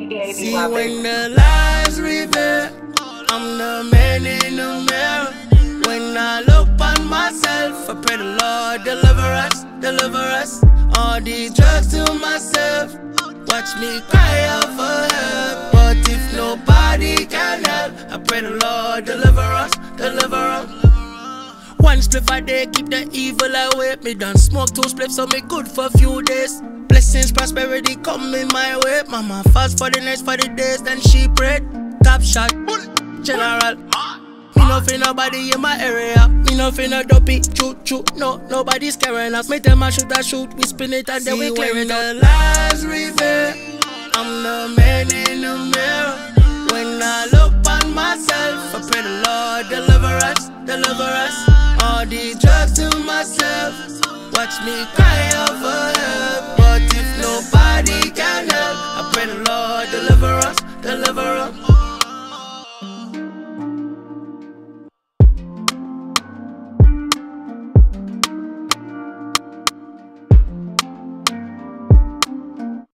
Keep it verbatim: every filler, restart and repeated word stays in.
See when the lies reveal, I'm the man in the mirror. When I look on myself, I pray the Lord deliver us, deliver us. All these drugs to myself, watch me cry out for help. But if nobody can help, I pray the Lord deliver us, deliver us. One spliff a day, keep the evil away. Me done smoke two spliffs, so me good for a few days. Blessings, prosperity coming my way. Mama fast for the next forty days, then she prayed. Top shot, general. Me no feel nobody in my area. Me no feel no dopey, choo choo. No, nobody's carrying us. Me tell my shoot a shoot, we spin it and then we clear it out. The lies reveal, I'm the man in the mirror. When I look on myself, I pray the Lord deliver us, deliver us. All these drugs to myself, watch me cry out for help.